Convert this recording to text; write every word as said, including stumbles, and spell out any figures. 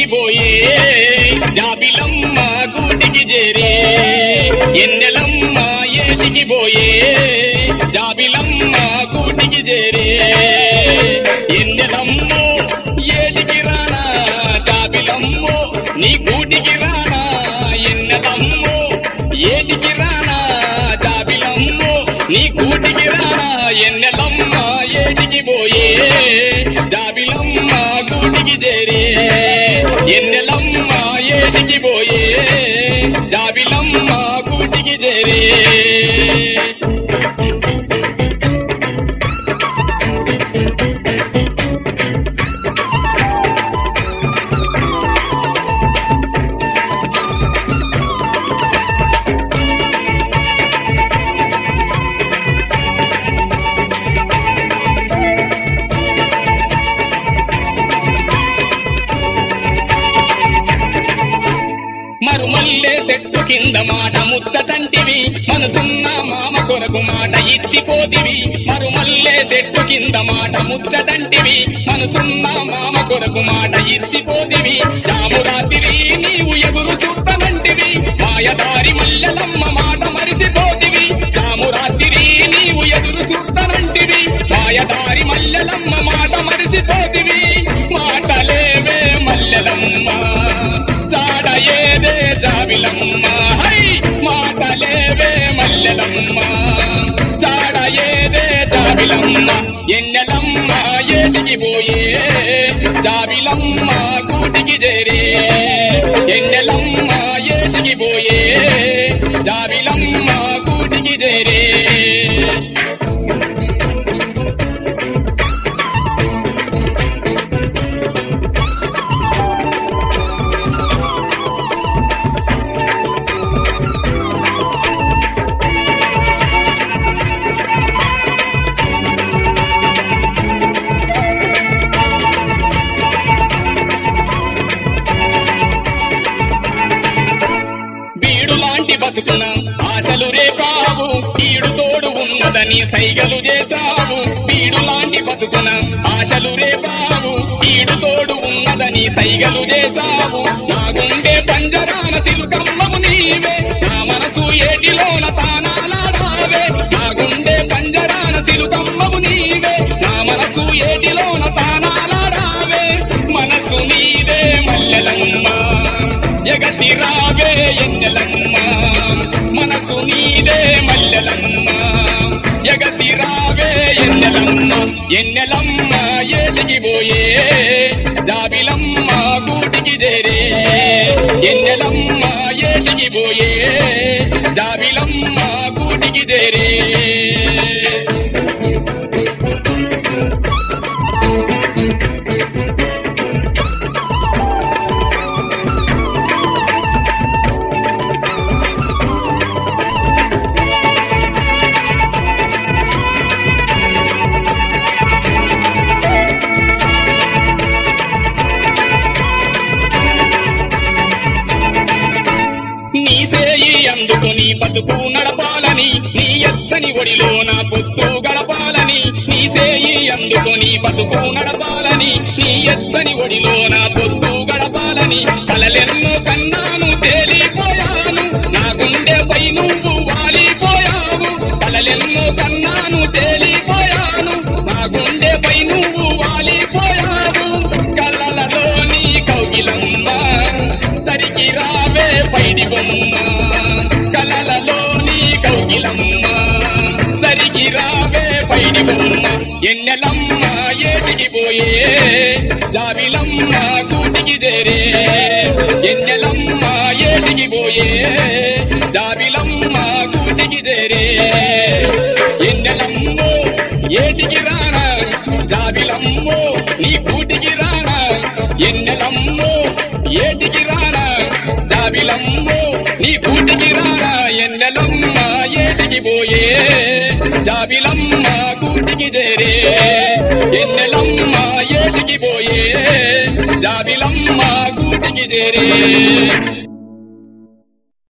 ఏటికి పోయే జాబిలమ్మ గూటికి చేరే ఎన్నెలమ్మ ఏటికి పోయే జాబిలమ్మ గూటికి చేరే ఎన్నెలమ్మో ఏటికి రానా జాబిలమ్మో నీ గూటికి రానా ఎన్నెలమ్మో ఏటికి రానా జాబిలమ్మో నీ గూటికి రానా ఎన్నెలమ్మ ఏటికి పోయే జాబిలమ్మ గూటికి చేరే ఎన్నెలమ్మ ఏటికి పోయే జాబిలమ్మ గూటికి చేరే మరుమల్లే చెట్టు కింద మాట ముచ్చటంటివి మనసున్న మామ కొరకు మాట ఇచ్చిపోతివి మరుమల్లే చెట్టు కింద మాట ముచ్చటంటివి మనసున్న మామ కొరకు మాట ఇచ్చిపోతివి జామురాతిరి నీవు ఎగురు సుత్తనంటివి మాయదారి మల్లెలమ్మ మాట మరిసిపోతివి జామురాతిరి నీవు ఎగురు సుత్తనంటివి మాయదారి మల్లెలమ్మ మాట మరిసిపోతివి మాటలేవే మల్లెలమ్మ చాడ ఏదే జాబిలమ్మ హై మాటలేవే మల్లెలమ్మ చాడ ఏదే జాబిలమ్మ ఎన్నెలమ్మ ఏటికి పోయే జాబిలమ్మ గూటికి చేరే ఎన్నెలమ్మ ఏటికి పోయే జాబిలమ్మ గూటికి చేరే బతుకున ఆశలు రేపావు ఈడు తోడు ఉన్నదని సైగలు చేశావు వీడు లాంటి బతుకున ఆశలు రేపావు ఈడు తోడు ఉన్నదని సైగలు చేశావు నా గుండె పంజరాన చిలుకమ్మము నీవే నా మనసు ఏటిలోన తానాలాడావే నా గుండె పంజరాన చిలుకమ్మము నీవే నా మనసు ఏటిలోన తానాలాడావే మనసు నీదే మల్లెలమ్మ ఎగసి రావే ఎన్నెలమ్మ మనసు నీదే మల్లెలమ్మ ఎగసి రావే ఎన్నెలమ్మ ఎన్నెలమ్మ ఏటికి పోయే జాబిలమ్మ గూటికి చేరే ఎన్నెలమ్మ ఏటికి పోయే జాబిలమ్మ గూటికి చేరే నీ సేయి అందుకుని బతుకు నడపాలని నీ ఎచ్చని ఒడిలో నా పొత్తు గడపాలని నీ సేయి అందుకుని బతుకు నడపాలని నీ ఎచ్చని ఒడిలో నా పొత్తు గడపాలని కలలెన్నో కన్నాను తేలిపోయాను నా గుండెపై నువ్వు వాలిపోయావు కలలెన్నో కన్నాను తేలిపోయాను నా గుండెపై నువ్వు వాలిపోయావు కలలలో నీ కౌగిలమ్మ తరికి రావే పైడి బొమ్మ కలలలో నీ కౌగిలమ్మ తరికి రావే పైడి బొమ్మ ఎన్నెలమ్మ ఏటికి పోయే జాబిలమ్మ గూటికి చేరే ఎన్నెలమ్మ ఏటికి పోయే జాబిలమ్మ గూటికి చేరే ఎన్నెలమ్మో ఏటికి రానా జాబిలమ్మో నీ గూటికి రానా ఎన్నెలమ్మో ఏటికి రానా జాబిలమ్మో నీ గూటికి రానా ఎన్నెలమ్మ ఏటికి పోయే జాబిలమ్మ గూటికి చేరే ఎన్నెలమ్మ ఏటికి పోయే జాబిలమ్మ గూటికి చేరే